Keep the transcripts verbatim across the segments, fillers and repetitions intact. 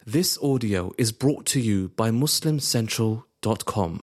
This audio is brought to you by Muslim Central dot com.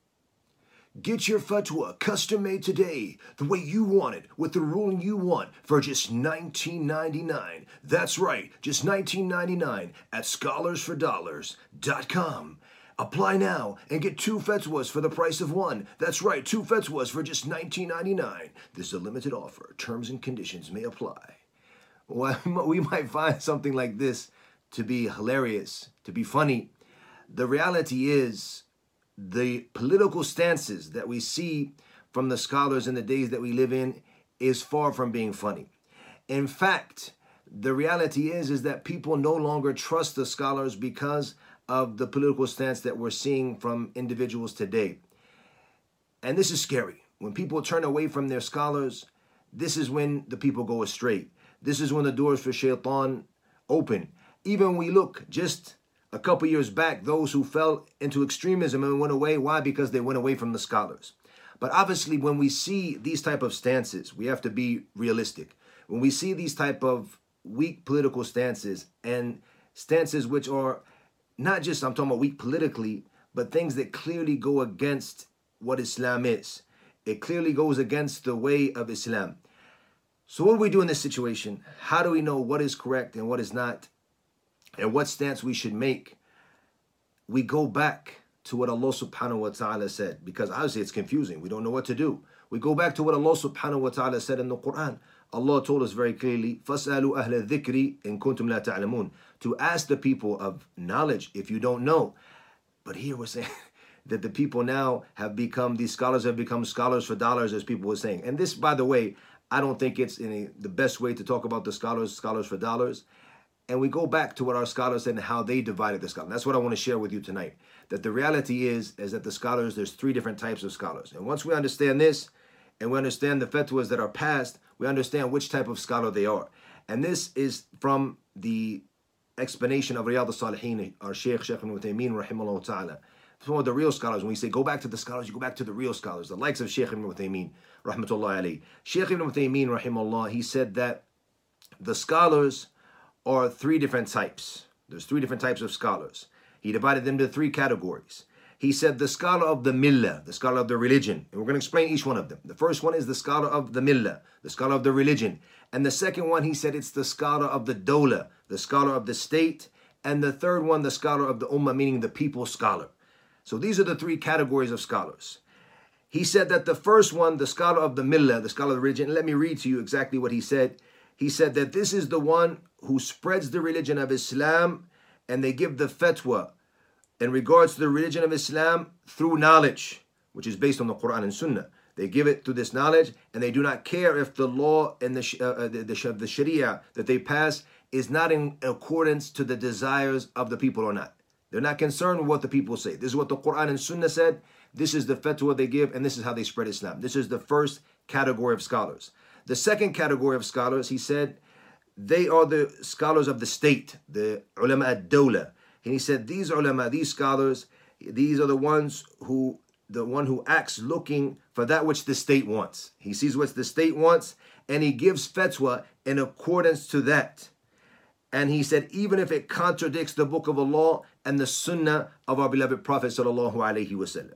Get your fatwa custom made today, the way you want it, with the ruling you want, for just nineteen ninety-nine. That's right, just nineteen ninety-nine at scholars for dollars dot com. Apply now and get two fatwas for the price of one. That's right, two fatwas for just nineteen ninety-nine. This is a limited offer. Terms and conditions may apply. Well, we might find something like this to be hilarious, to be funny. The reality is, the political stances that we see from the scholars in the days that we live in is far from being funny. In fact, the reality is, is that people no longer trust the scholars because of the political stance that we're seeing from individuals today. And this is scary. When people turn away from their scholars, this is when the people go astray. This is when the doors for shaitan open. Even we look just a couple years back, those who fell into extremism and went away. Why? Because they went away from the scholars. But obviously, when we see these type of stances, we have to be realistic. When we see these type of weak political stances and stances which are not just, I'm talking about weak politically, but things that clearly go against what Islam is. It clearly goes against the way of Islam. So what do we do in this situation? How do we know what is correct and what is not? And what stance we should make? We go back to what Allah subhanahu wa ta'ala said, because obviously it's confusing. We don't know what to do. We go back to what Allah subhanahu wa ta'ala said in the Quran. Allah told us very clearly, فَاسْأَلُوا أَهْلَ الذِّكْرِ إِن كُنْتُمْ لَا تَعْلَمُونَ, to ask the people of knowledge if you don't know. But here we're saying that the people now have become, these scholars have become scholars for dollars, as people were saying. And this, by the way, I don't think it's any, the best way to talk about the scholars, scholars for dollars. And we go back to what our scholars said and how they divided the scholars. That's what I want to share with you tonight. That the reality is, is that the scholars, there's three different types of scholars. And once we understand this, and we understand the fatwas that are passed, we understand which type of scholar they are. And this is from the explanation of Riyadh al-Salihin, our Shaykh, Shaykh ibn Uthaymeen, rahimahullah ta'ala. Some of the real scholars, when we say go back to the scholars, you go back to the real scholars, the likes of Shaykh ibn Uthaymeen, rahmatullah alayhi. Shaykh ibn Uthaymeen, rahimahullah, he said that the scholars are three different types. There's three different types of scholars. He divided them into three categories. He said the scholar of the millah, the scholar of the religion. And we're going to explain each one of them. The first one is the scholar of the millah, the scholar of the religion. And the second one, he said it's the scholar of the dawla, the scholar of the state. And the third one, the scholar of the ummah, meaning the people's scholar. So these are the three categories of scholars. He said that the first one, the scholar of the millah, the scholar of the religion, let me read to you exactly what he said. He said that this is the one who spreads the religion of Islam, and they give the fatwa in regards to the religion of Islam through knowledge, which is based on the Quran and Sunnah. They give it through this knowledge, and they do not care if the law and the, uh, the, the, the Sharia that they pass is not in accordance to the desires of the people or not. They're not concerned with what the people say. This is what the Quran and Sunnah said. This is the fatwa they give, and this is how they spread Islam. This is the first category of scholars. The second category of scholars, he said, they are the scholars of the state, the ulama ad-dawla. And he said, these ulama, these scholars, these are the ones who, the one who acts looking for that which the state wants. He sees what the state wants, and he gives fatwa in accordance to that. And he said, even if it contradicts the book of Allah and the sunnah of our beloved Prophet sallallahu alaihi wasallam.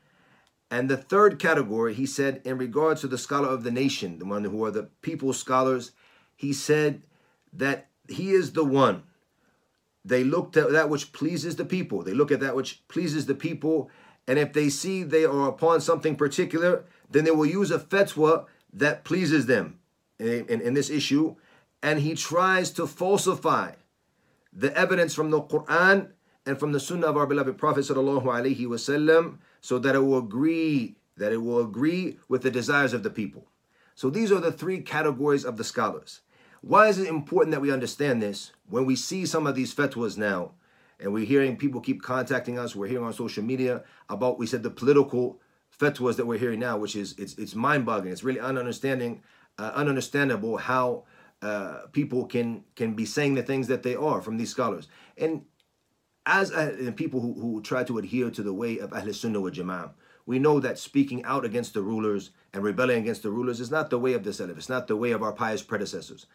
And the third category, he said, in regards to the scholar of the nation, the one who are the people's scholars, he said that he is the one. They look at that which pleases the people. They look at that which pleases the people. And if they see they are upon something particular, then they will use a fatwa that pleases them in, in, in this issue. And he tries to falsify the evidence from the Quran and from the Sunnah of our beloved Prophet sallallahu alaihi wasallam, so that it will agree, that it will agree with the desires of the people. So these are the three categories of the scholars. Why is it important that we understand this? When we see some of these fatwas now, and we're hearing people keep contacting us, we're hearing on social media about, we said, the political fatwas that we're hearing now, which is, it's, it's mind-boggling. It's really ununderstanding, uh, ununderstandable how uh, people can, can be saying the things that they are from these scholars. And as uh, people who, who try to adhere to the way of Ahl Sunnah wal Jama'ah, we know that speaking out against the rulers and rebelling against the rulers is not the way of the Salaf. It's not the way of our pious predecessors.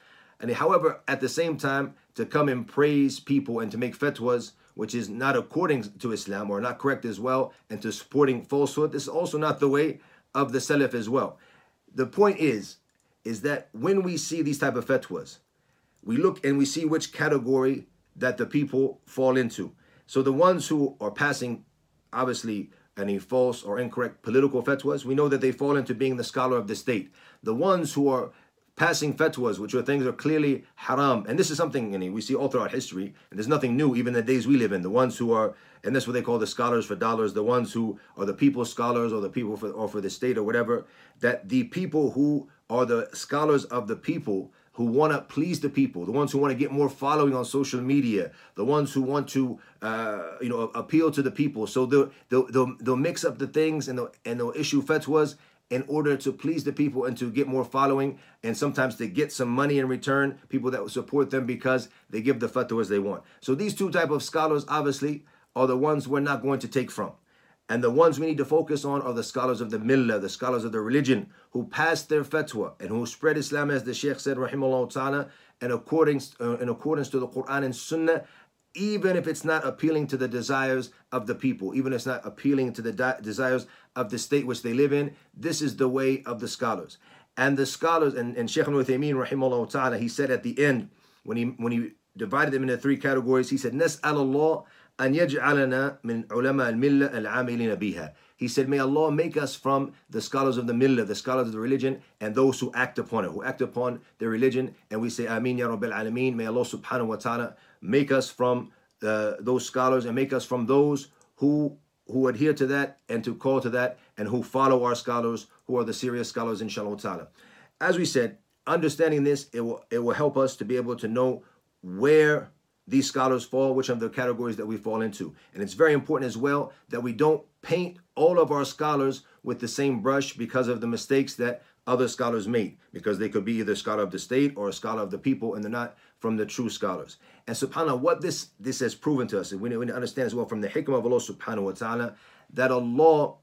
And however, at the same time, to come and praise people and to make fatwas, which is not according to Islam or not correct as well, and to supporting falsehood, this is also not the way of the Salaf as well. The point is, is that when we see these type of fatwas, we look and we see which category that the people fall into. So the ones who are passing, obviously, any false or incorrect political fatwas, we know that they fall into being the scholar of the state. The ones who are passing fatwas, which are things that are clearly haram, and this is something, you know, we see all throughout history, and there's nothing new, even the days we live in. The ones who are, and that's what they call the scholars for dollars, the ones who are the people's scholars or the people for, or for the state or whatever, that the people who are the scholars of the people, who want to please the people, the ones who want to get more following on social media, the ones who want to, uh, you know, appeal to the people. So they'll, they'll, they'll, they'll mix up the things and they'll, and they'll issue fatwas in order to please the people and to get more following, and sometimes to get some money in return, people that will support them because they give the fatwas they want. So these two type of scholars, obviously, are the ones we're not going to take from. And the ones we need to focus on are the scholars of the millah, the scholars of the religion, who passed their fatwa and who spread Islam, as the Shaykh said, rahimahullah ta'ala, in accordance, uh, in accordance to the Quran and Sunnah, even if it's not appealing to the desires of the people, even if it's not appealing to the de- desires of the state which they live in. This is the way of the scholars. And the scholars, and, and Shaykh Ibn Uthaymeen, rahimahullah ta'ala, he said at the end, when he when he divided them into three categories, he said, نَسْأَلَ اللَّهِ أَنْ يَجْعَلَنَا مِنْ عُلَمَاء الْمِلَّةِ الْعَامِلِينَ بِهَا. He said, may Allah make us from the scholars of the millah, the scholars of the religion, and those who act upon it, who act upon their religion. And we say, Ameen Ya Rabbil Alameen. May Allah subhanahu wa ta'ala make us from uh, those scholars and make us from those who who adhere to that and to call to that and who follow our scholars, who are the serious scholars, inshallah ta'ala. As we said, understanding this, it will it will help us to be able to know where these scholars fall, which of the categories that we fall into. And it's very important as well that we don't paint all of our scholars with the same brush because of the mistakes that other scholars made, because they could be either a scholar of the state or a scholar of the people, and they're not from the true scholars. And subhanAllah, what this this has proven to us, and we need, we need to understand as well from the hikmah of Allah subhanahu wa ta'ala, that Allah,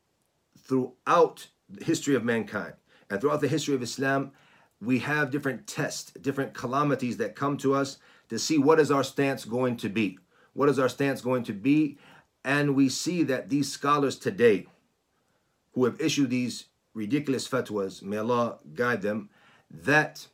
throughout the history of mankind and throughout the history of Islam, we have different tests, different calamities that come to us to see what is our stance going to be. What is our stance going to be? And we see that these scholars today who have issued these ridiculous fatwas, may Allah guide them, that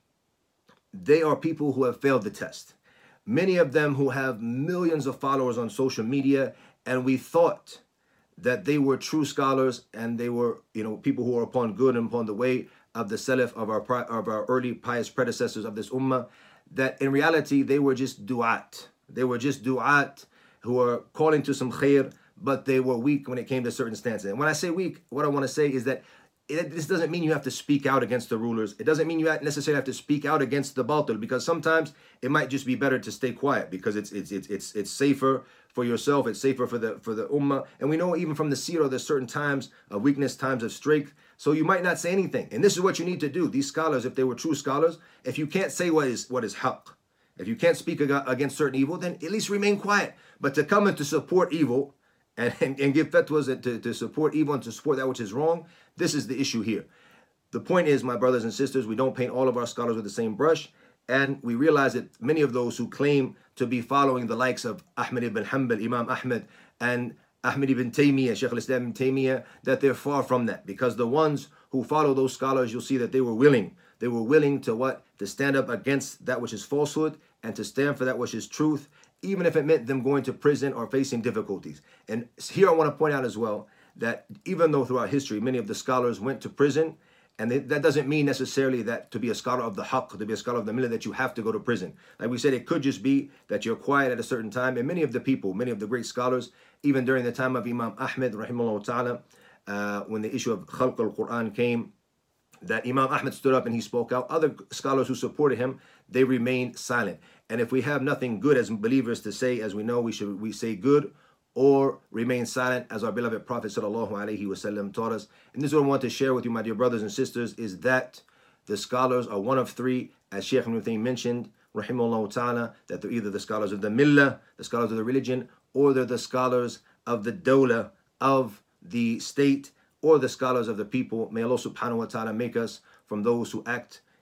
they are people who have failed the test. Many of them who have millions of followers on social media, and we thought that they were true scholars and they were, you know, people who are upon good and upon the way of the Salaf, of our of our early pious predecessors of this ummah, that in reality they were just du'at. They were just du'at who are calling to some khair, but they were weak when it came to certain stances. And when I say weak, what I want to say is that it, this doesn't mean you have to speak out against the rulers. It doesn't mean you necessarily have to speak out against the batil, because sometimes it might just be better to stay quiet because it's it's it's it's, it's safer for yourself. It's safer for the for the ummah. And we know even from the seerah, there's certain times of weakness, times of strength. So you might not say anything. And this is what you need to do. These scholars, if they were true scholars, if you can't say what is what is haqq, if you can't speak against certain evil, then at least remain quiet. But to come and to support evil and, and, and give fatwas and to, to support evil and to support that which is wrong, this is the issue here. The point is, my brothers and sisters, we don't paint all of our scholars with the same brush. And we realize that many of those who claim to be following the likes of Ahmad ibn Hanbal, Imam Ahmad, and Ahmad ibn Taymiyyah, Shaykh al-Islam ibn Taymiyyah, that they're far from that. Because the ones who follow those scholars, you'll see that they were willing. They were willing to what? To stand up against that which is falsehood and to stand for that which is truth, even if it meant them going to prison or facing difficulties. And here I want to point out as well that even though throughout history many of the scholars went to prison, and they, that doesn't mean necessarily that to be a scholar of the haqq, to be a scholar of the millah, that you have to go to prison. Like we said, it could just be that you're quiet at a certain time. And many of the people, many of the great scholars, even during the time of Imam Ahmad, rahimahullah ta'ala, uh, when the issue of khalq al-Quran came, that Imam Ahmad stood up and he spoke out. Other scholars who supported him, they remained silent. And if we have nothing good as believers to say, as we know, we should we say good or remain silent, as our beloved Prophet sallallahu alaihi wasallam taught us. And this is what I want to share with you, my dear brothers and sisters, is that the scholars are one of three, as Shaykh Ibn Uthaymeen mentioned, rahimahullah ta'ala, that they're either the scholars of the millah, the scholars of the religion, or they're the scholars of the dawla, of the state, or the scholars of the people. May Allah subhanahu wa ta'ala make us from those who act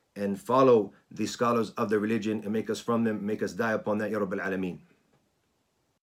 and follow the scholars of the religion and make us from them, make us die upon that, Ya Rabbil Alameen.